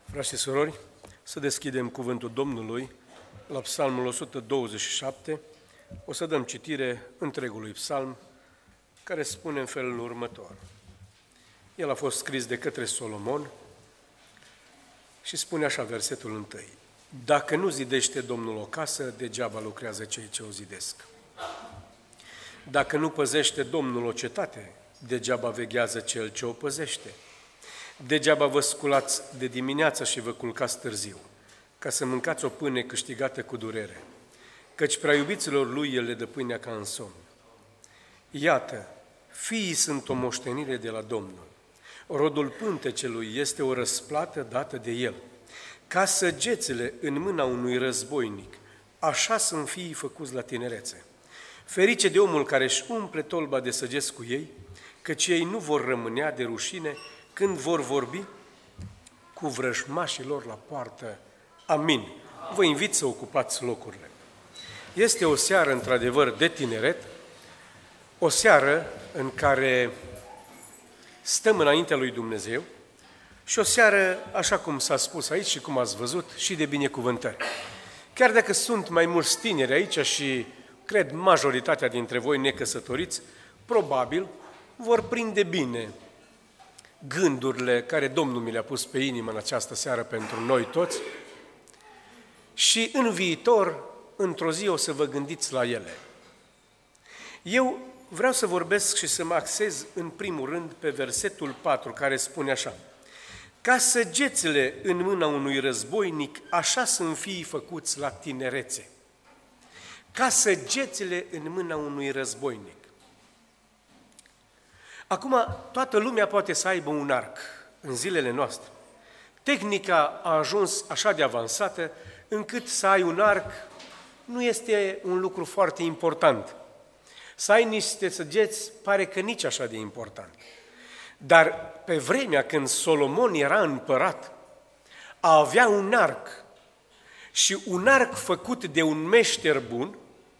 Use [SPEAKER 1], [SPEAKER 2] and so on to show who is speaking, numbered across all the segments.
[SPEAKER 1] Frați și surori, să deschidem cuvântul Domnului la Psalmul 127. O să dăm citire întregului psalm, care spune în felul următor. El a fost scris de către Solomon și spune așa versetul 1. Dacă nu zidește Domnul o casă, degeaba lucrează cei ce o zidesc. Dacă nu păzește Domnul o cetate, degeaba veghează cel ce o păzește. Degeaba vă sculați de dimineață și vă culcați târziu, ca să mâncați o pâine câștigată cu durere, căci prea iubiților lui el le dă pâinea ca în somn. Iată, fiii sunt o moștenire de la Domnul, rodul pântecelui este o răsplată dată de el. Ca săgețele în mâna unui războinic, așa sunt fiii făcuți la tinerețe. Ferice de omul care își umple tolba de săgeți cu ei, căci ei nu vor rămânea de rușine când vor vorbi cu vrăjmașilor la poartă. Amin. Vă invit să ocupați locurile. Este o seară, într-adevăr, de tineret, o seară în care stăm înaintea lui Dumnezeu și o seară, așa cum s-a spus aici și cum ați văzut, și de binecuvântări. Chiar dacă sunt mai mulți tineri aici și, cred, majoritatea dintre voi necăsătoriți, probabil vor prinde bine gândurile care Domnul mi le-a pus pe inimă în această seară pentru noi toți și în viitor, într-o zi, o să vă gândiți la ele. Eu vreau să vorbesc și să mă axez în primul rând pe versetul 4, care spune așa: ca săgețele în mâna unui războinic, așa sunt fiii făcuți la tinerețe. Ca săgețele în mâna unui războinic. Acum, toată lumea poate să aibă un arc în zilele noastre. Tehnica a ajuns așa de avansată încât să ai un arc nu este un lucru foarte important. Să ai niște săgeți pare că nici așa de important. Dar pe vremea când Solomon era împărat, avea un arc și un arc făcut de un meșter bun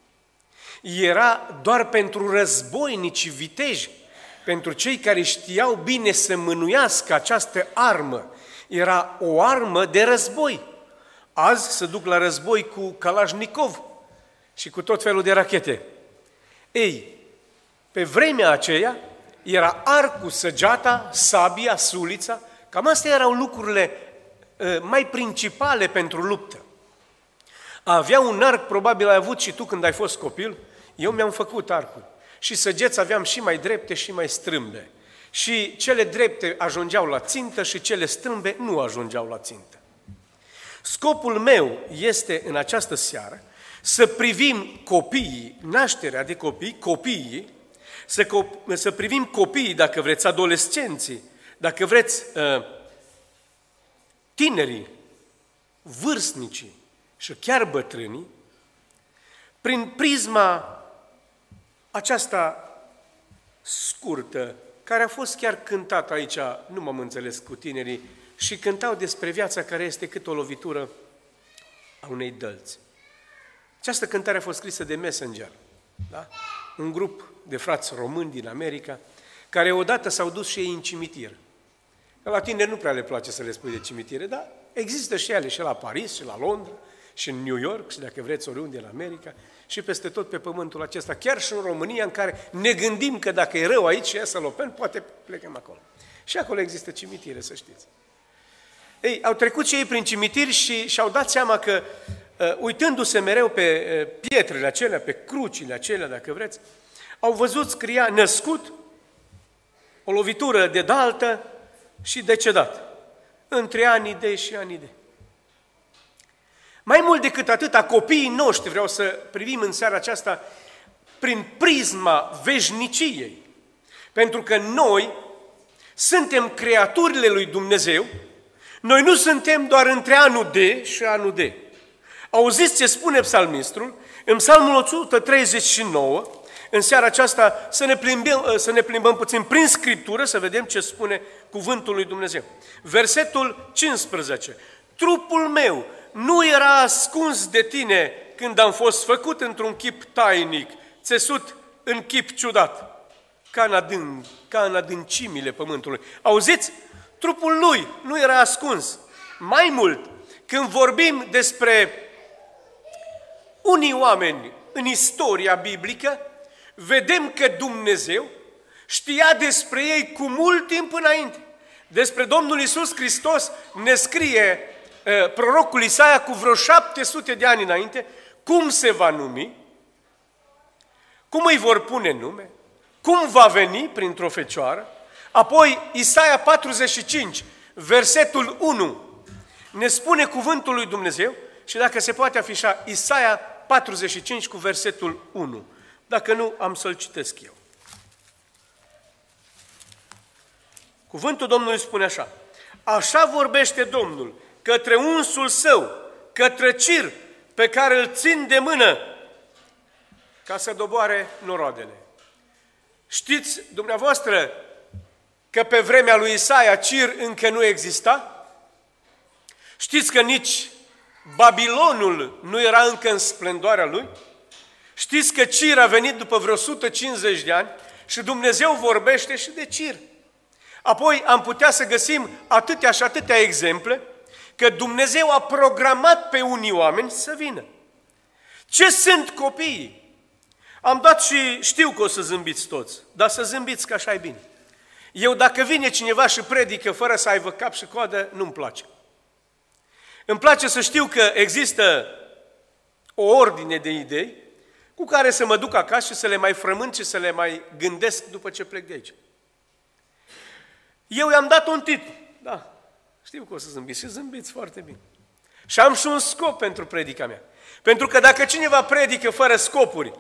[SPEAKER 1] era doar pentru războinici viteji, pentru cei care știau bine să mânuiască această armă. Era o armă de război. Azi se duc la război cu Kalashnikov și cu tot felul de rachete. Ei, pe vremea aceea era arcul, săgeata, sabia, sulița, cam astea erau lucrurile mai principale pentru luptă. A avea un arc, probabil ai avut și tu când ai fost copil, eu mi-am făcut arcul. Și săgeți aveam și mai drepte și mai strâmbe. Și cele drepte ajungeau la țintă și cele strâmbe nu ajungeau la țintă. Scopul meu este în această seară să privim copiii, nașterea de copiii, să privim copiii, dacă vreți, adolescenții, dacă vreți, tinerii, vârstnicii și chiar bătrânii, prin prisma aceasta scurtă, care a fost chiar cântată aici, nu m-am înțeles cu tinerii, și cântau despre viața care este cât o lovitură a unei dălți. Această cântare a fost scrisă de Messenger, da? Un grup de frați români din America, care odată s-au dus și ei în cimitir. La tineri nu prea le place să le spui de cimitire, dar există și ele, și la Paris, și la Londra, și în New York, și dacă vreți oriunde în America, și peste tot pe pământul acesta, chiar și în România, în care ne gândim că dacă e rău aici și e sălopen, poate plecăm acolo. Și acolo există cimitire, să știți. Ei, au trecut și ei prin cimitiri și și-au dat seama că, uitându-se mereu pe pietrele acelea, pe crucile acelea, dacă vreți, au văzut scria născut, o lovitură de daltă și decedat, între anii de și anii de. Mai mult decât atâta, copiii noștri, vreau să privim în seara aceasta prin prisma veșniciei, pentru că noi suntem creaturile lui Dumnezeu, noi nu suntem doar între anul de și anul de. Auziți ce spune psalmistul în Psalmul 139, în seara aceasta să ne plimbăm puțin prin Scriptură, să vedem ce spune cuvântul lui Dumnezeu. Versetul 15. Trupul meu nu era ascuns de tine când am fost făcut într-un chip tainic, țesut în chip ciudat, ca în adâncimile pământului. Auziți? Trupul lui nu era ascuns. Mai mult, când vorbim despre unii oameni în istoria biblică, vedem că Dumnezeu știa despre ei cu mult timp înainte. Despre Domnul Iisus Hristos ne scrie prorocul Isaia cu vreo 700 de ani înainte cum se va numi, cum îi vor pune nume, cum va veni printr-o fecioară. Apoi Isaia 45, versetul 1, ne spune cuvântul lui Dumnezeu și dacă se poate afișa Isaia 45 cu versetul 1. Dacă nu, am să-l citesc eu. Cuvântul Domnului spune așa: așa vorbește Domnul către unsul său, către Cir, pe care îl țin de mână, ca să doboare noroadele. Știți dumneavoastră că pe vremea lui Isaia Cir încă nu exista? Știți că nici Babilonul nu era încă în splendoarea lui? Știți că Cir a venit după vreo 150 de ani și Dumnezeu vorbește și de Cir. Apoi am putea să găsim atâtea și atâtea exemple că Dumnezeu a programat pe unii oameni să vină. Ce sunt copiii? Am dat și știu că o să zâmbiți toți, dar să zâmbiți că așa e bine. Eu dacă vine cineva și predică fără să aibă cap și coadă, nu-mi place. Îmi place să știu că există o ordine de idei cu care să mă duc acasă și să le mai frământ și să le mai gândesc după ce plec de aici. Eu i-am dat un titlu, da, știu că o să zâmbiți și zâmbiți foarte bine. Și am și un scop pentru predica mea. Pentru că dacă cineva predică fără scopuri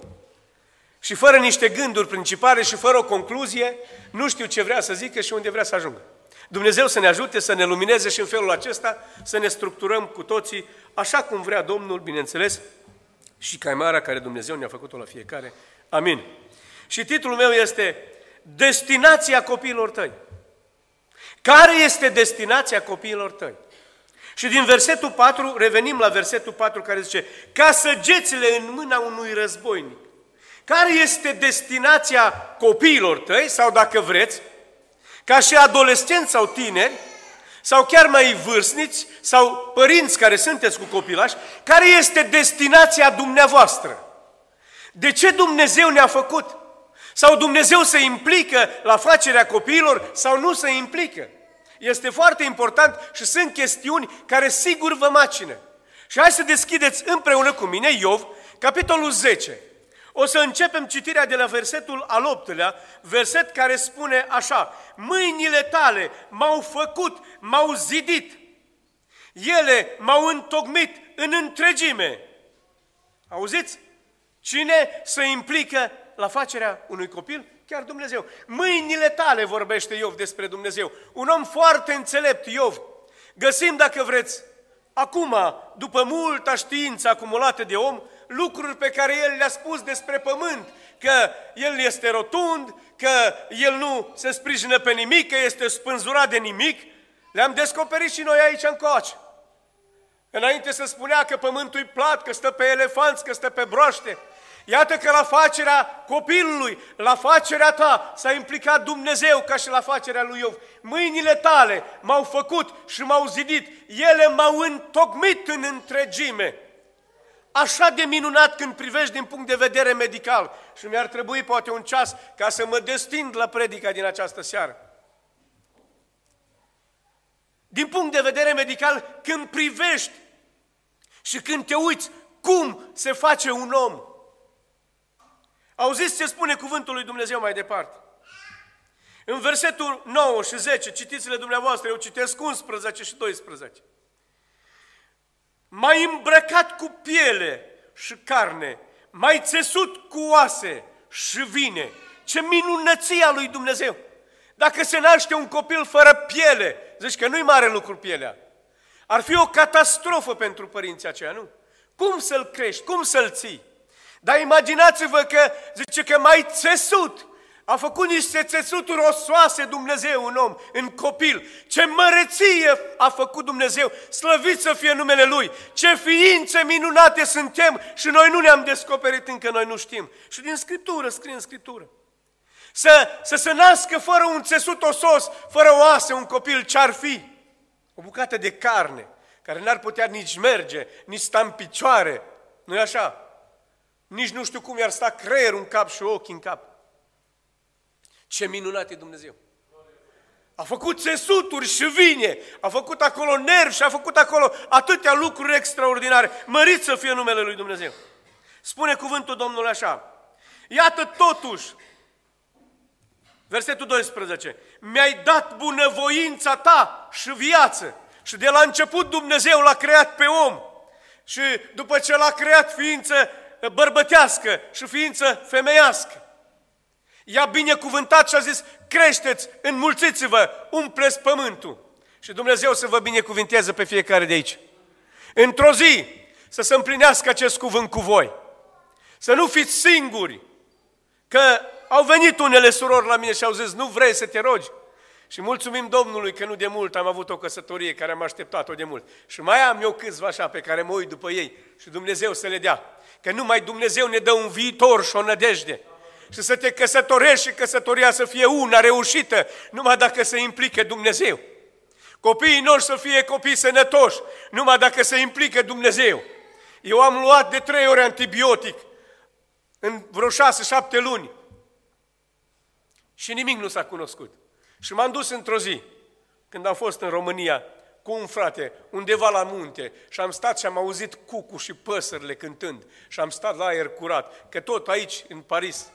[SPEAKER 1] și fără niște gânduri principale și fără o concluzie, nu știu ce vrea să zică și unde vrea să ajungă. Dumnezeu să ne ajute, să ne lumineze și în felul acesta să ne structurăm cu toții așa cum vrea Domnul, bineînțeles, și caimara care Dumnezeu ne-a făcut-o la fiecare. Amin. Și titlul meu este Destinația copiilor tăi. Care este destinația copiilor tăi? Și din versetul 4, revenim la versetul 4 care zice: ca săgețile în mâna unui războinic. Care este destinația copiilor tăi, sau dacă vreți, ca și adolescenți sau tineri, sau chiar mai vârstnici, sau părinți care sunteți cu copilași, care este destinația dumneavoastră? De ce Dumnezeu ne-a făcut? Sau Dumnezeu se implică la facerea copiilor sau nu se implică? Este foarte important și sunt chestiuni care sigur vă macină. Și hai să deschideți împreună cu mine Iov, capitolul 10. O să începem citirea de la versetul al 8-lea, verset care spune așa: mâinile tale m-au făcut, m-au zidit, ele m-au întocmit în întregime. Auziți? Cine se implică la facerea unui copil? Chiar Dumnezeu. Mâinile tale, vorbește Iov despre Dumnezeu. Un om foarte înțelept, Iov. Găsim, dacă vreți, acum, după multă știință acumulată de om, lucruri pe care el le-a spus despre pământ, că el este rotund, că el nu se sprijină pe nimic, că este spânzurat de nimic. Le-am descoperit și noi aici încoace. Înainte se spunea că pământul e plat, că stă pe elefanți, că stă pe broaște. Iată că la facerea copilului, la facerea ta, s-a implicat Dumnezeu ca și la facerea lui Iov. Mâinile tale m-au făcut și m-au zidit, ele m-au întocmit în întregime. Așa de minunat când privești din punct de vedere medical. Și mi-ar trebui poate un ceas ca să mă destind la predica din această seară. Din punct de vedere medical, când privești și când te uiți cum se face un om. Auziți ce spune cuvântul lui Dumnezeu mai departe? În versetul 9 și 10, citiți-le dumneavoastră, eu citesc 11 și 12. M-ai îmbrăcat cu piele și carne, m-ai țesut cu oase și vine. Ce minunăție a lui Dumnezeu! Dacă se naște un copil fără piele, zici că nu-i mare lucru pielea. Ar fi o catastrofă pentru părinții aceia, nu? Cum să-l crești? Cum să-l ții? Dar imaginați-vă că zice că m-ai țesut. A făcut niște țesuturi osoase Dumnezeu în om, în copil. Ce măreție a făcut Dumnezeu, slăvit să fie numele Lui. Ce ființe minunate suntem și noi nu ne-am descoperit încă, noi nu știm. Și din Scriptură, scrie în Scriptură. Să se nască fără un țesut osos, fără oase, un copil, ce-ar fi? o bucată de carne, care n-ar putea nici merge, nici sta în picioare, nu-i așa? Nici nu știu cum i-ar sta creierul în cap și ochii în cap. Ce minunat e Dumnezeu! A făcut țesuturi și vine, a făcut acolo nervi și a făcut acolo atâtea lucruri extraordinare. Mărit să fie numele lui Dumnezeu! Spune cuvântul Domnului așa, iată totuși, versetul 12, mi-ai dat bunăvoința ta și viață. Și de la început Dumnezeu l-a creat pe om. Și după ce l-a creat ființă bărbătească și ființă femeiască, i-a binecuvântat și a zis, creșteți, înmulțiți-vă, umpleți pământul. Și Dumnezeu să vă binecuvinteze pe fiecare de aici. Într-o zi să se împlinească acest cuvânt cu voi. Să nu fiți singuri, că au venit unele surori la mine și au zis, nu vrei să te rogi? Și mulțumim Domnului că nu de mult am avut o căsătorie care am așteptat-o de mult. Și mai am eu câțiva așa pe care mă uit după ei și Dumnezeu să le dea. Că numai Dumnezeu ne dă un viitor și o nădejde. Și să te căsătorești și căsătoria să fie una reușită, numai dacă se implică Dumnezeu. Copiii noștri să fie copii sănătoși, numai dacă se implică Dumnezeu. Eu am luat de 3 ori antibiotic în vreo 6-7 luni și nimic nu s-a cunoscut. Și m-am dus într-o zi, când am fost în România, cu un frate, undeva la munte, și am stat și am auzit cucu și păsările cântând și am stat la aer curat, că tot aici, în Paris,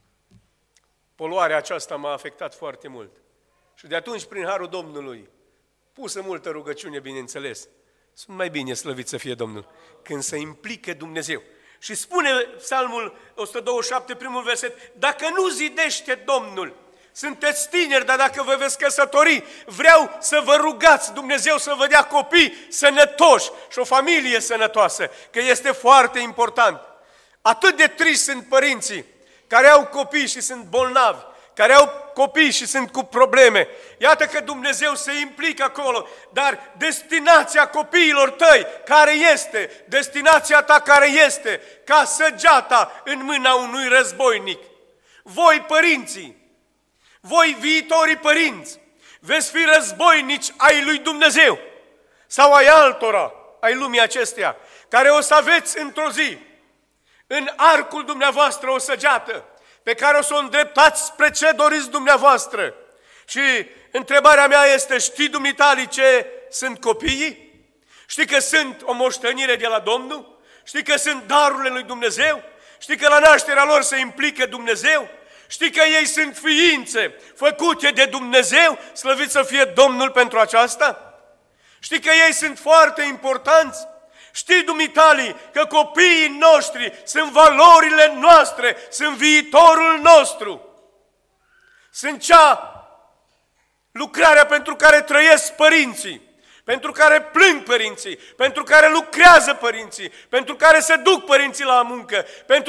[SPEAKER 1] poluarea aceasta m-a afectat foarte mult. Și de atunci, prin harul Domnului, pusă multă rugăciune, bineînțeles, sunt mai bine, slăvit să fie Domnul, când se implică Dumnezeu. Și spune Psalmul 127, primul verset, dacă nu zidește Domnul, sunteți tineri, dar dacă vă veți căsători, vreau să vă rugați Dumnezeu să vă dea copii sănătoși și o familie sănătoasă, că este foarte important. Atât de triști sunt părinții care au copii și sunt bolnavi, care au copii și sunt cu probleme. Iată că Dumnezeu se implică acolo, dar destinația copiilor tăi, care este? Destinația ta care este? Ca săgeata în mâna unui războinic. Voi, părinții, voi, viitorii părinți, veți fi războinici ai lui Dumnezeu sau ai altora, ai lumii acesteia, care o să aveți într-o zi în arcul dumneavoastră o săgeată pe care o să o îndreptați spre ce doriți dumneavoastră. Și întrebarea mea este, știi dumneitali ce sunt copiii? Știi că sunt o moștenire de la Domnul? Știi că sunt darurile lui Dumnezeu? Știi că la nașterea lor se implică Dumnezeu? Știi că ei sunt ființe făcute de Dumnezeu? Slăvit să fie Domnul pentru aceasta? Știi că ei sunt foarte importanți? Știi, dumitali, că copiii noștri sunt valorile noastre, sunt viitorul nostru. Sunt cea lucrarea pentru care trăiesc părinții, pentru care plâng părinții, pentru care lucrează părinții, pentru care se duc părinții la muncă,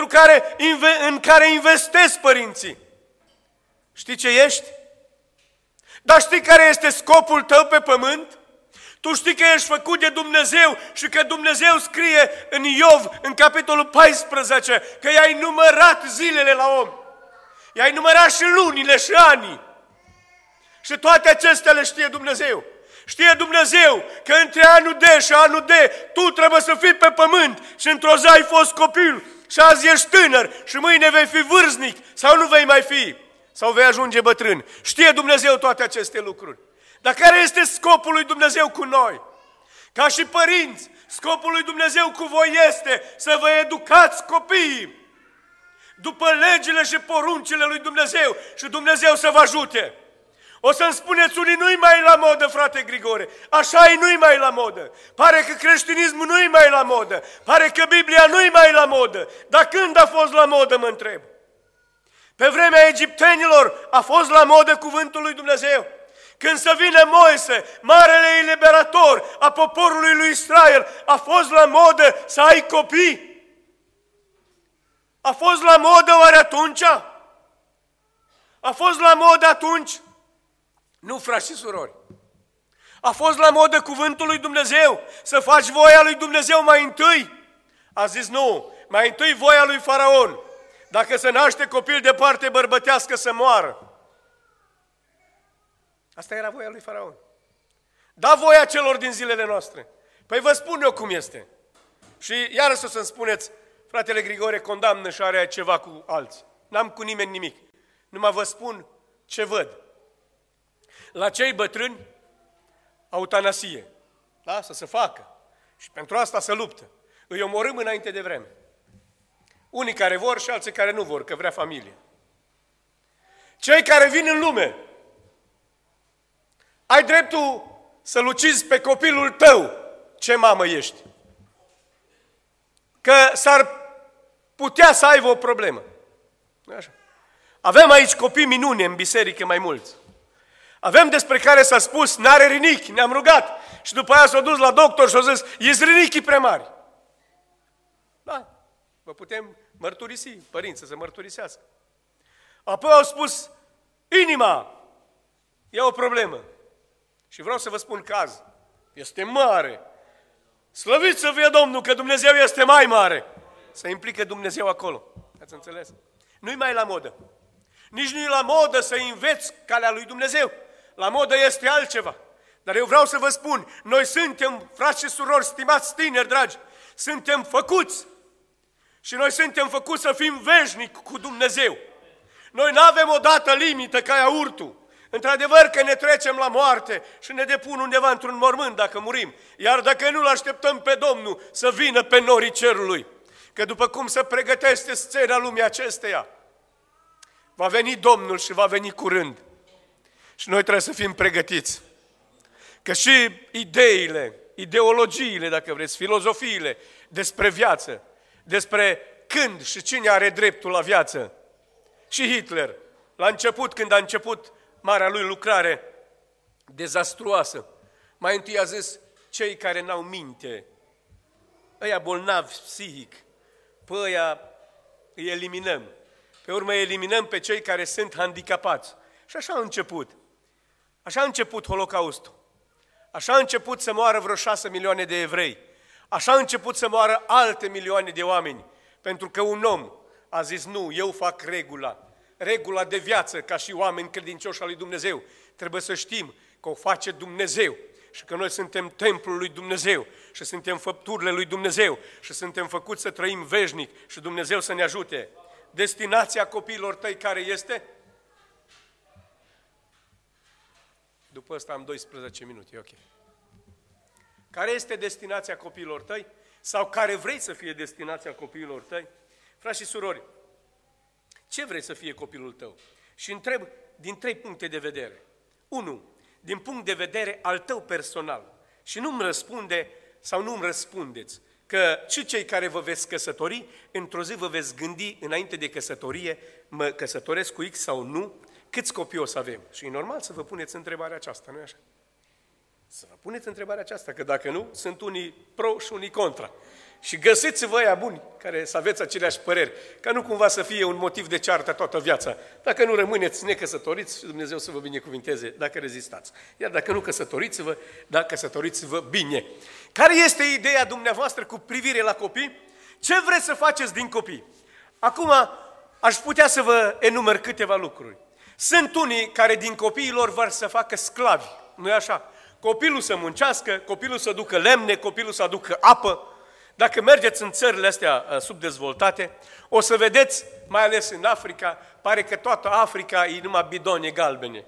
[SPEAKER 1] în care investesc părinții. Știi ce ești? Dar știi care este scopul tău pe pământ? Tu știi că ești făcut de Dumnezeu și că Dumnezeu scrie în Iov, în capitolul 14, că i-ai numărat zilele la om. I-ai numărat și lunile și anii. Și toate acestea le știe Dumnezeu. Știe Dumnezeu că între anul D și anul D tu trebuie să fii pe pământ și într-o zi ai fost copil și azi ești tânăr și mâine vei fi vârstnic sau nu vei mai fi sau vei ajunge bătrân. Știe Dumnezeu toate aceste lucruri. Dar care este scopul lui Dumnezeu cu noi? Ca și părinți, scopul lui Dumnezeu cu voi este să vă educați copiii după legile și poruncile lui Dumnezeu și Dumnezeu să vă ajute. O să-mi spuneți unii, nu-i mai la modă, frate Grigore, așa-i nu-i mai la modă. Pare că creștinismul nu-i mai la modă, pare că Biblia nu-i mai la modă. Dar când a fost la modă, mă întreb? Pe vremea egiptenilor a fost la modă cuvântul lui Dumnezeu. Când să vină Moise, marele eliberator a poporului lui Israel, a fost la modă să ai copii? A fost la modă oare atunci? A fost la modă atunci? Nu, frați și surori. A fost la modă cuvântul lui Dumnezeu, să faci voia lui Dumnezeu mai întâi? A zis nu, mai întâi voia lui Faraon. Dacă se naște copil de parte bărbătească să moară. Asta era voia lui Faraon. Da voia celor din zilele noastre. Păi vă spun eu cum este. Și iarăși o să-mi spuneți, fratele Grigore condamnă și are ceva cu alții. N-am cu nimeni nimic. Numai vă spun ce văd. La cei bătrâni, eutanasie. Da? Să se facă. Și pentru asta se luptă. Îi omorâm înainte de vreme. Unii care vor și alții care nu vor, că vrea familie. Cei care vin în lume, ai dreptul să-l ucizi pe copilul tău. Ce mamă ești? Că s-ar putea să aibă o problemă. Așa. Avem aici copii minune în biserică mai mulți. Avem despre care s-a spus, n-are rinichi, ne-am rugat. Și după aia s-a dus la doctor și a zis, ies rinichii prea mari. Da, vă putem mărturisi, părinți, să se mărturisească. Apoi au spus, inima e o problemă. Și vreau să vă spun caz. Este mare. Slăvit să fie Domnul, că Dumnezeu este mai mare. Se implică Dumnezeu acolo. Ați înțeles? Nu-i mai la modă. Nici nu-i la modă să înveți calea lui Dumnezeu. La modă este altceva. Dar eu vreau să vă spun, noi suntem, frați și surori, stimați tineri, dragi, suntem făcuți. Și noi suntem făcuți să fim veșnici cu Dumnezeu. Noi nu avem o dată limită ca iaurtul. Într-adevăr că ne trecem la moarte și ne depun undeva într-un mormânt dacă murim. Iar dacă nu-L așteptăm pe Domnul să vină pe norii cerului, că după cum se pregătește scena lumii acesteia, va veni Domnul și va veni curând. Și noi trebuie să fim pregătiți. Că și ideile, ideologiile, dacă vreți, filozofiile despre viață, despre când și cine are dreptul la viață. Și Hitler, la început, când a început marea lui lucrare dezastruoasă, mai întâi a zis, cei care n-au minte, ăia bolnavi psihic, pe ăia îi eliminăm. Pe urmă îi eliminăm pe cei care sunt handicapați. Și așa a început. Așa a început Holocaustul. Așa a început să moară vreo 6 milioane de evrei. Așa a început să moară alte milioane de oameni. Pentru că un om a zis, nu, eu fac regula de viață, ca și oameni credincioși al lui Dumnezeu. Trebuie să știm că o face Dumnezeu și că noi suntem templul lui Dumnezeu și suntem făpturile lui Dumnezeu și suntem făcuți să trăim veșnic și Dumnezeu să ne ajute. Destinația copiilor tăi care este? După ăsta am 12 minute, e ok. Care este destinația copiilor tăi? Sau care vrei să fie destinația copiilor tăi? Frați și surori, ce vrei să fie copilul tău? Și întreb din 3 puncte de vedere. 1. Din punct de vedere al tău personal. Și nu-mi răspunde sau nu-mi răspundeți că și cei care vă veți căsători, într-o zi vă veți gândi înainte de căsătorie, mă căsătoresc cu X sau nu, câți copii o să avem? Și e normal să vă puneți întrebarea aceasta, nu-i așa? Să vă puneți întrebarea aceasta, că dacă nu, sunt unii pro și unii contra. Și găsiți-vă aia buni, care să aveți aceleași păreri, ca nu cumva să fie un motiv de ceartă toată viața. Dacă nu rămâneți necăsătoriți, Dumnezeu să vă binecuvinteze dacă rezistați. Iar dacă nu, căsătoriți-vă, dar căsătoriți-vă bine. Care este ideea dumneavoastră cu privire la copii? Ce vreți să faceți din copii? Acum aș putea să vă enumer câteva lucruri. Sunt unii care din copiilor vor să facă sclavi, nu-i așa? Copilul să muncească, copilul să ducă lemne, copilul să aducă apă. Dacă mergeți în țările astea subdezvoltate, o să vedeți, mai ales în Africa, pare că toată Africa e numai bidone galbene.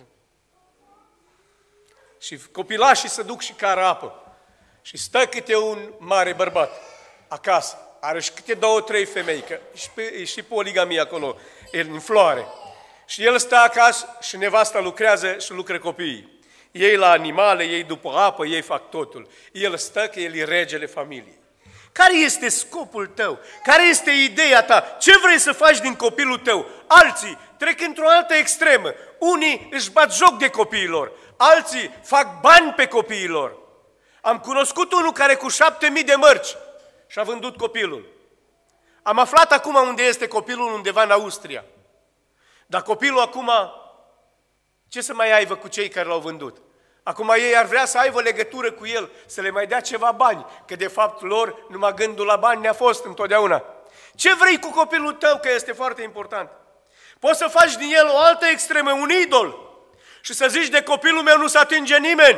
[SPEAKER 1] Și copilașii se duc și cară apă. Și stă câte un mare bărbat acasă. Are și câte 2-3 femei, că e și poligamie acolo, în floare. Și el stă acasă și nevasta lucrează și lucră copiii. Ei la animale, ei după apă, ei fac totul. El stă că el e regele familiei. Care este scopul tău? Care este ideea ta? Ce vrei să faci din copilul tău? Alții trec într-o altă extremă. Unii își bat joc de copiilor, alții fac bani pe copiilor. Am cunoscut unul care cu 7.000 de mărci și-a vândut copilul. Am aflat acum unde este copilul, undeva în Austria. Dar copilul acum, ce să mai aibă cu cei care l-au vândut? Acum ei ar vrea să aibă legătură cu el, să le mai dea ceva bani, că de fapt lor numai gândul la bani ne-a fost întotdeauna. Ce vrei cu copilul tău, că este foarte important? Poți să faci din el o altă extremă, un idol, și să zici de copilul meu nu se atinge nimeni,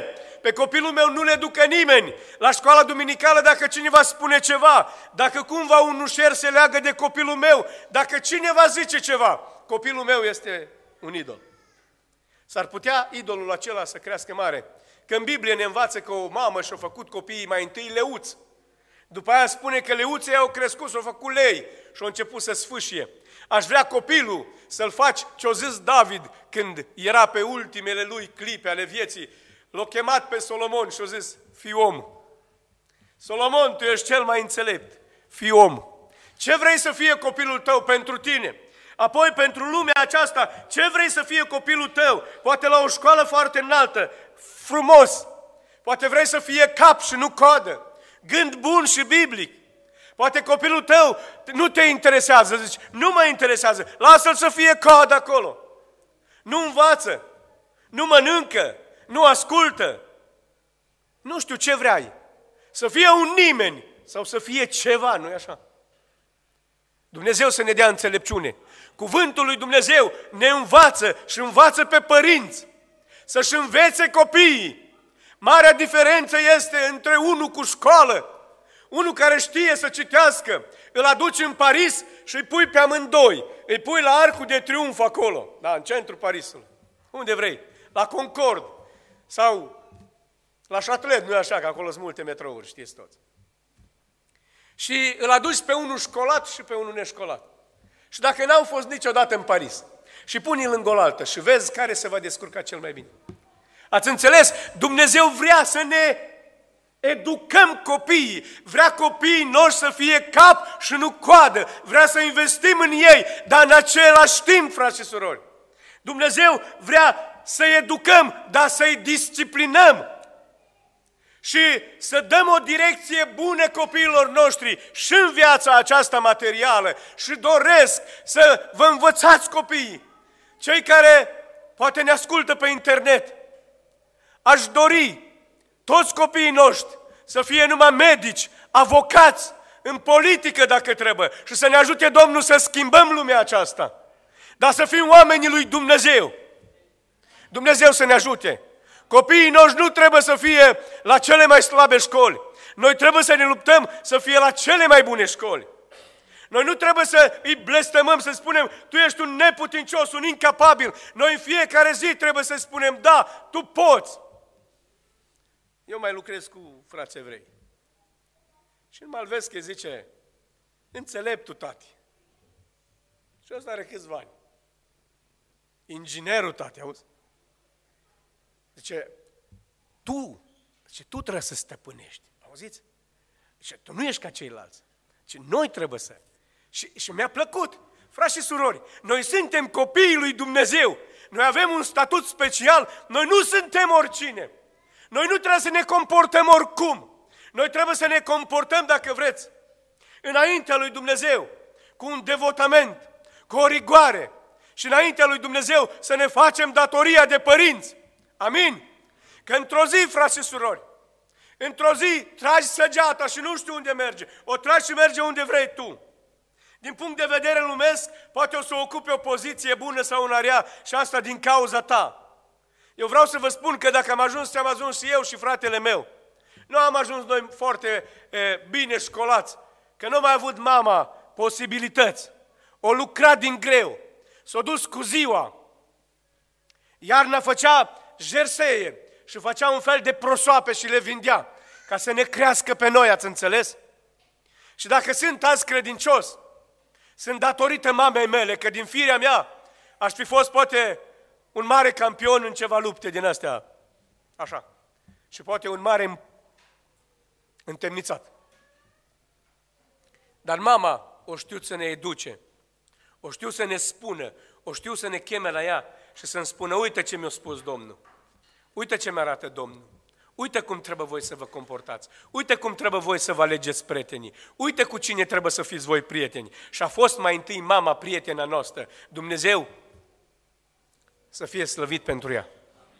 [SPEAKER 1] Pe copilul meu nu le educă nimeni. La școala duminicală, dacă cineva spune ceva, dacă cumva un ușer se leagă de copilul meu, dacă cineva zice ceva, copilul meu este un idol. S-ar putea idolul acela să crească mare. Că în Biblie ne învață că o mamă și-a făcut copiii mai întâi leuți. După aia spune că leuții au crescut, s-au făcut lei și au început să sfâșie. Aș vrea copilul să-l faci ce-o zis David când era pe ultimele lui clipe ale vieții. L-a chemat pe Solomon și a zis, fii om. Solomon, tu ești cel mai înțelept, fii om. Ce vrei să fie copilul tău pentru tine? Apoi, pentru lumea aceasta, ce vrei să fie copilul tău? Poate la o școală foarte înaltă, frumos. Poate vrei să fie cap și nu coadă. Gând bun și biblic. Poate copilul tău nu te interesează, zici, nu mă interesează, lasă-l să fie coadă acolo. Nu învață, nu mănâncă, nu ascultă. Nu știu ce vrei. Să fie un nimeni sau să fie ceva, nu-i așa? Dumnezeu să ne dea înțelepciune. Cuvântul lui Dumnezeu ne învață și învață pe părinți să-și învețe copiii. Marea diferență este între unul cu școală, unul care știe să citească, îl aduci în Paris și îi pui pe amândoi, îi pui la Arcul de Triunf acolo, da, în centrul Parisului, unde vrei, la Concord sau la Châtelet, nu e așa, că acolo sunt multe metrouri, știți toți. Și îl aduci pe unul școlat și pe unul neșcolat. Și dacă n-au fost niciodată în Paris și pune-l lângă oaltă și vezi care se va descurca cel mai bine. Ați înțeles? Dumnezeu vrea să ne educăm copiii, vrea copiii noștri să fie cap și nu coadă, vrea să investim în ei, dar în același timp, frați și surori, Dumnezeu vrea să-i educăm, dar să-i disciplinăm și să dăm o direcție bună copiilor noștri și în viața aceasta materială. Și doresc să vă învățați copiii, cei care poate ne ascultă pe internet. Aș dori toți copiii noștri să fie numai medici, avocați, în politică dacă trebuie și să ne ajute Domnul să schimbăm lumea aceasta. Dar să fim oamenii lui Dumnezeu. Dumnezeu să ne ajute. Copiii noștri nu trebuie să fie la cele mai slabe școli. Noi trebuie să ne luptăm să fie la cele mai bune școli. Noi nu trebuie să îi blestemăm, să spunem, tu ești un neputincios, un incapabil. Noi în fiecare zi trebuie să spunem, da, tu poți. Eu mai lucrez cu frați evrei. Și în Malvesche zice, înțeleptul tati. Și ăsta are câțiva ani. Inginerul tati, auzi? Zice, tu trebuie să stăpânești. Auziți? Zice, tu nu ești ca ceilalți. Zice, noi trebuie să. Și mi-a plăcut. Frați și surori, noi suntem copiii lui Dumnezeu. Noi avem un statut special. Noi nu suntem oricine. Noi nu trebuie să ne comportăm oricum. Noi trebuie să ne comportăm, dacă vreți, înaintea lui Dumnezeu, cu un devotament, cu o rigoare și înaintea lui Dumnezeu să ne facem datoria de părinți. Amin? Că într-o zi, frați și surori, într-o zi tragi săgeata și nu știu unde merge. O tragi și merge unde vrei tu. Din punct de vedere lumesc, poate o să ocupe o poziție bună sau una rea și asta din cauza ta. Eu vreau să vă spun că dacă am ajuns și eu și fratele meu. Nu am ajuns noi foarte bine școlați, că nu a mai avut mama posibilități. O lucrat din greu, s-a dus cu ziua. Iarna făcea jerseie și făcea un fel de prosoape și le vindea, ca să ne crească pe noi, ați înțeles? Și dacă sunt azi credincios, sunt datorită mamei mele, că din firea mea aș fi fost poate un mare campion în ceva lupte din astea, așa, și poate un mare întemnițat. Dar mama o știu să ne educe, o știu să ne spună, o știu să ne cheme la ea și să-mi spună, uite ce mi-a spus Domnul, uite ce mi-arată Domnul, uite cum trebuie voi să vă comportați, uite cum trebuie voi să vă alegeți prietenii, uite cu cine trebuie să fiți voi prieteni. Și a fost mai întâi mama prietena noastră, Dumnezeu să fie slăvit pentru ea.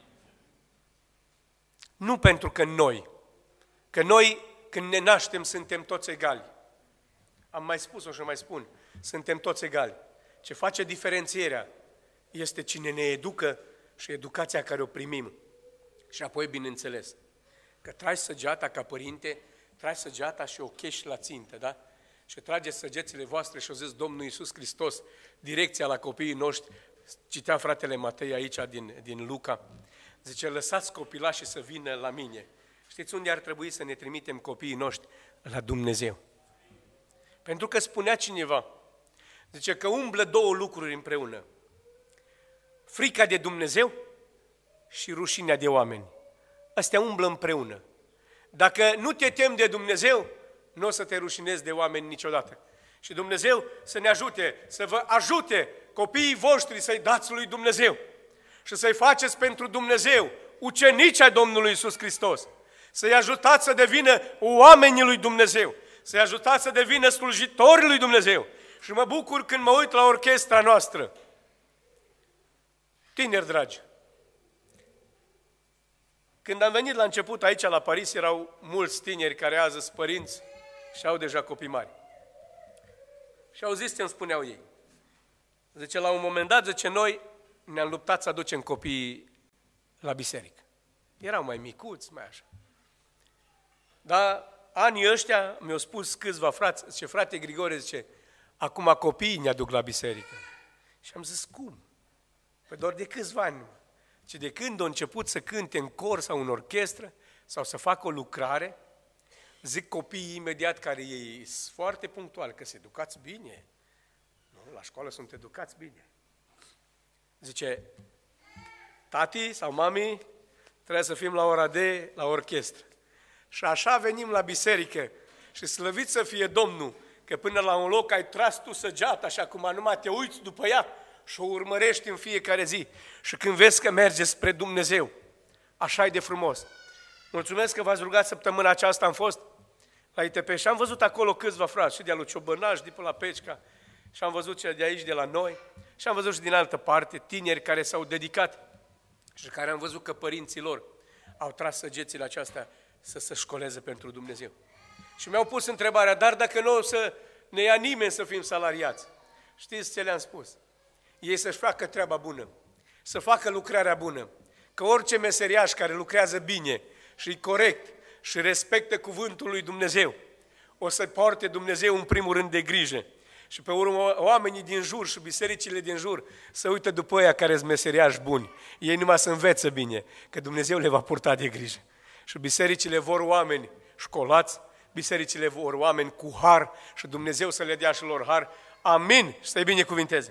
[SPEAKER 1] Nu pentru că noi când ne naștem suntem toți egali. Am mai spus-o și mai spun, suntem toți egali. Ce face diferențierea este cine ne educă și educația care o primim. Și apoi, bineînțeles, Că tragi săgeata ca părinte, tragi săgeata și o chești la țintă, da? Și trageți săgețile voastre și o zis Domnul Iisus Hristos, direcția la copiii noștri. Citea fratele Matei aici din Luca. Zice, lăsați copilașii să vină la mine. Știți unde ar trebui să ne trimitem copiii noștri? La Dumnezeu. Pentru că spunea cineva, zice că umblă două lucruri împreună. Frica de Dumnezeu și rușinea de oameni. Astea umblă împreună. Dacă nu te temi de Dumnezeu, nu o să te rușinezi de oameni niciodată. Și Dumnezeu să ne ajute, să vă ajute copiii voștri să-i dați lui Dumnezeu și să-i faceți pentru Dumnezeu ucenici ai Domnului Iisus Hristos. Să-i ajutați să devină oamenii lui Dumnezeu, să-i ajutați să devină slujitori lui Dumnezeu. Și mă bucur când mă uit la orchestra noastră. Tineri dragi, când am venit la început aici la Paris, erau mulți tineri care azi sunt părinți și au deja copii mari. Și au zis ce-mi spuneau ei. Zice, la un moment dat, zice, noi ne-am luptat să aducem copiii la biserică. Erau mai micuți, mai așa. Dar anii ăștia mi-au spus câțiva frați, zice, frate Grigore, zice, acum copiii ne aduc la biserică. Și am zis, cum? Păi doar de câțiva ani. Zice, de când au început să cânte în cor sau în orchestră sau să facă o lucrare, zic copiii imediat care ei sunt foarte punctuali, că se educați bine. Nu, la școală sunt educați bine. Zice, tati sau mami, trebuie să fim la ora de la orchestră. Și așa venim la biserică și slăvit să fie Domnul, că până la un loc ai tras tu săgeata și acum numai te uiți după ea și o urmărești în fiecare zi. Și când vezi că merge spre Dumnezeu, așa e de frumos. Mulțumesc că v-ați rugat săptămâna aceasta, am fost la ITP și am văzut acolo câțiva frați, și de la Ciobănaș, de pe la Pecica, și am văzut cei de aici, de la noi, și am văzut și din altă parte, tineri care s-au dedicat și care am văzut că părinții lor au tras săgețile aceasta să se școleze pentru Dumnezeu. Și mi-au pus întrebarea, dar dacă nu o să ne ia nimeni să fim salariați? Știți ce le-am spus? Ei să-și facă treaba bună, să facă lucrarea bună, că orice meseriaș care lucrează bine și corect și respectă cuvântul lui Dumnezeu, o să poarte Dumnezeu în primul rând de grijă. Și pe urmă oamenii din jur și bisericile din jur să uită după ăia care sunt meseriași buni. Ei numai să învețe bine, că Dumnezeu le va purta de grijă. Și bisericile vor oameni școlați, bisericile vor oameni cu har și Dumnezeu să le dea și lor har. Amin și să-i binecuvinteze.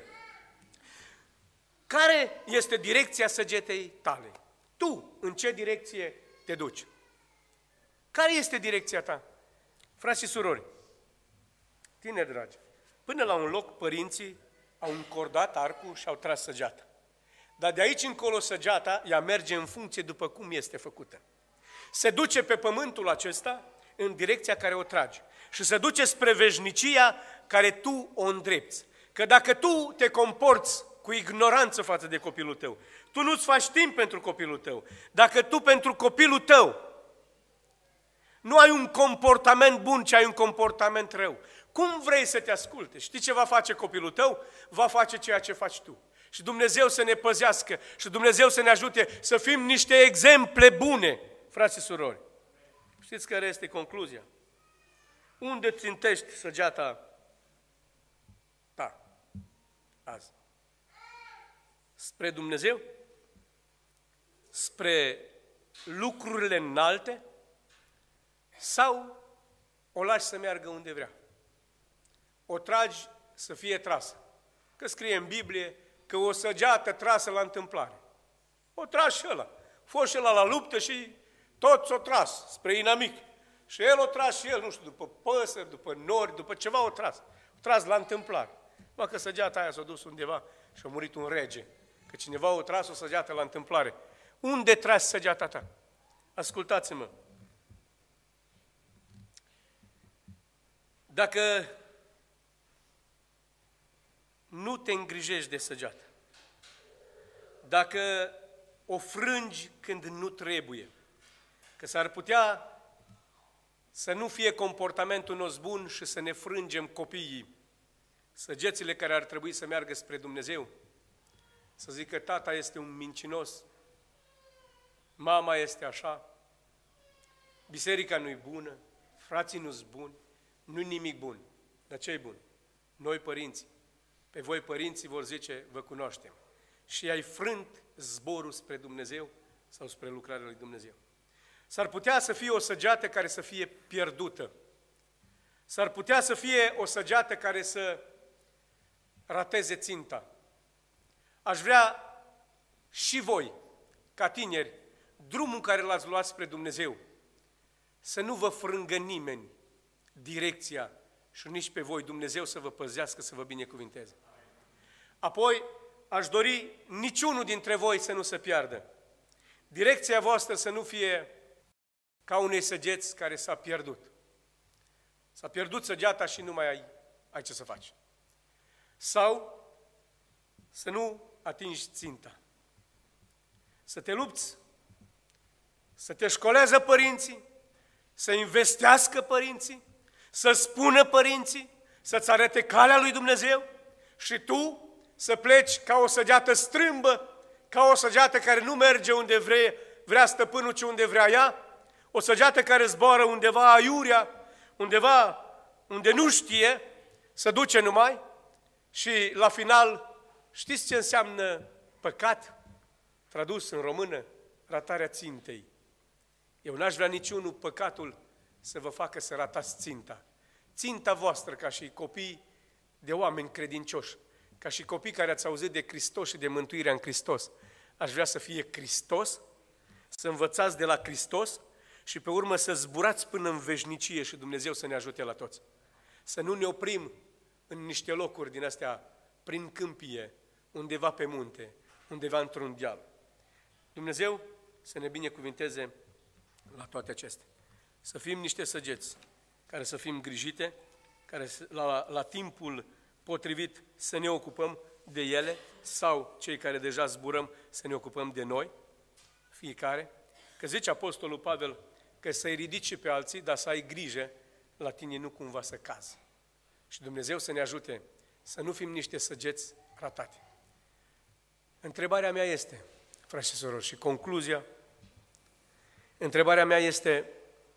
[SPEAKER 1] Care este direcția săgetei tale? Tu, în ce direcție te duci? Care este direcția ta? Frați și surori, tineri dragi, până la un loc părinții au încordat arcul și au tras săgeata. Dar de aici încolo săgeata, ea merge în funcție după cum este făcută. Se duce pe pământul acesta în direcția care o tragi și se duce spre veșnicia care tu o îndrepți. Că dacă tu te comporți cu ignoranță față de copilul tău, tu nu-ți faci timp pentru copilul tău, dacă tu pentru copilul tău nu ai un comportament bun, ci ai un comportament rău, cum vrei să te asculte? Știi ce va face copilul tău? Va face ceea ce faci tu. Și Dumnezeu să ne păzească și Dumnezeu să ne ajute să fim niște exemple bune, frați și surori. Știți care este concluzia? Unde țintești săgeata ta azi? Spre Dumnezeu? Spre lucrurile înalte? Sau o lași să meargă unde vrea? O tragi să fie trasă. Că scrie în Biblie că o săgeată trasă la întâmplare. O tragi și ăla. Fost și ăla la luptă și tot s-o tras spre inamic. Și el o tras și el, nu știu, după păsări, după nori, după ceva o tras. O tras la întâmplare. Mă, că săgeata aia s-a dus undeva și a murit un rege. Că cineva o tras o săgeată la întâmplare. Unde tragi săgeata ta? Ascultați-mă. Dacă nu te îngrijești de săgeată, dacă o frângi când nu trebuie, că s-ar putea să nu fie comportamentul nostru bun și să ne frângem copiii, săgețile care ar trebui să meargă spre Dumnezeu, să zică tata este un mincinos, mama este așa, biserica nu-i bună, frații nu-s buni, nu-i nimic bun. Dar ce-i bun? Noi părinții. Pe voi părinții vor zice, vă cunoaștem. Și ai frânt zborul spre Dumnezeu sau spre lucrarea lui Dumnezeu. S-ar putea să fie o săgeată care să fie pierdută. S-ar putea să fie o săgeată care să rateze ținta. Aș vrea și voi, ca tineri, drumul care l-ați luat spre Dumnezeu, să nu vă frângă nimeni direcția și nici pe voi, Dumnezeu să vă păzească, să vă binecuvinteze. Apoi, aș dori niciunul dintre voi să nu se piardă. Direcția voastră să nu fie ca unei săgeți care s-a pierdut. S-a pierdut săgeata și nu mai ai ce să faci. Sau să nu atingi ținta. Să te lupți, să te școleze părinții, să investească părinții, să spună părinții, să-ți arate calea lui Dumnezeu și tu să pleci ca o săgeată strâmbă, ca o săgeată care nu merge unde vrea stăpânul, ci unde vrea ea, o săgeată care zboară undeva aiurea, undeva unde nu știe, să duce numai și la final, știți ce înseamnă păcat? Tradus în română, ratarea țintei. Eu n-aș vrea niciunul păcatul să vă facă să ratați ținta. Ținta voastră ca și copii de oameni credincioși, ca și copii care ați auzit de Hristos și de mântuirea în Hristos. Aș vrea să fie Hristos, să învățați de la Hristos și pe urmă să zburați până în veșnicie și Dumnezeu să ne ajute la toți. Să nu ne oprim în niște locuri din astea, prin câmpie, undeva pe munte, undeva într-un deal. Dumnezeu să ne binecuvinteze la toate acestea. Să fim niște săgeți, care să fim grijite, care la timpul potrivit să ne ocupăm de ele, sau cei care deja zburăm să ne ocupăm de noi, fiecare. Că zice Apostolul Pavel că să-i ridici pe alții, dar să ai grijă la tine nu cumva să cazi. Și Dumnezeu să ne ajute să nu fim niște săgeți ratate. Întrebarea mea este, frați și sorori, și concluzia, întrebarea mea este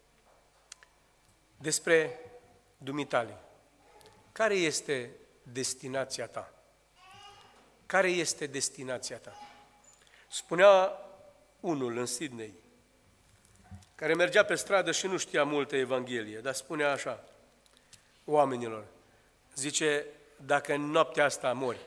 [SPEAKER 1] despre dumitale. Care este destinația ta? Care este destinația ta? Spunea unul în Sydney, care mergea pe stradă și nu știa multă Evanghelie, dar spunea așa oamenilor, zice, dacă în noaptea asta mori,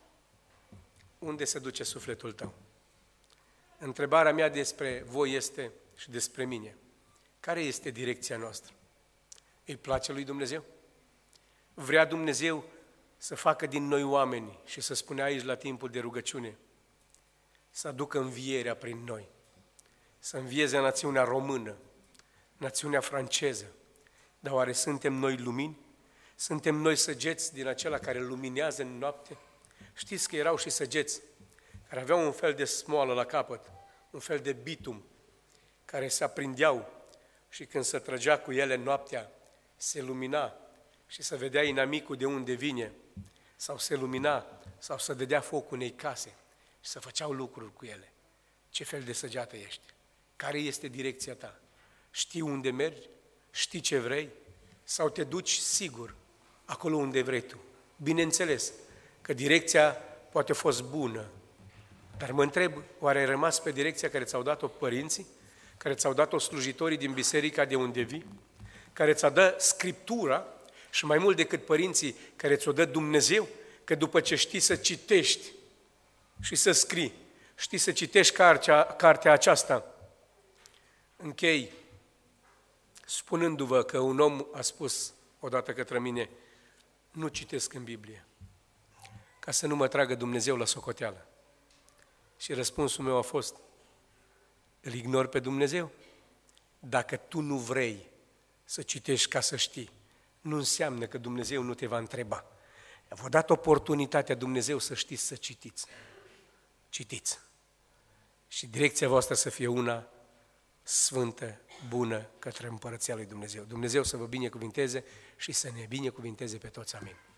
[SPEAKER 1] unde se duce sufletul tău? Întrebarea mea despre voi este și despre mine. Care este direcția noastră? Îi place lui Dumnezeu? Vrea Dumnezeu să facă din noi oameni și să spunea aici la timpul de rugăciune, să aducă învierea prin noi, să învieze națiunea română, națiunea franceză. Dar oare suntem noi lumini? Suntem noi săgeți din acela care luminează în noapte? Știți că erau și săgeți care aveau un fel de smoală la capăt, un fel de bitum, care se aprindeau și când se trăgea cu ele noaptea, se lumina și se vedea inamicul de unde vine, sau se lumina, sau se dădea foc unei case și se făceau lucruri cu ele. Ce fel de săgeată ești? Care este direcția ta? Știi unde mergi? Știi ce vrei? Sau te duci sigur acolo unde vrei tu? Bineînțeles că direcția poate a fost bună, dar mă întreb, oare ai rămas pe direcția care ți-au dat-o părinții? Care ți-au dat-o slujitorii din biserica de unde vii? Care ți-a dat Scriptura și mai mult decât părinții care ți-o dă Dumnezeu? Că după ce știi să citești și să scrii, știi să citești cartea aceasta, închei spunându-vă că un om a spus odată către mine, nu citesc în Biblie, ca să nu mă tragă Dumnezeu la socoteală. Și răspunsul meu a fost, îl ignori pe Dumnezeu? Dacă tu nu vrei să citești ca să știi, nu înseamnă că Dumnezeu nu te va întreba. V-a dat oportunitatea Dumnezeu să știți să citiți. Citiți. Și direcția voastră să fie una sfântă, bună, către Împărăția lui Dumnezeu. Dumnezeu să vă binecuvinteze și să ne binecuvinteze pe toți. Amin.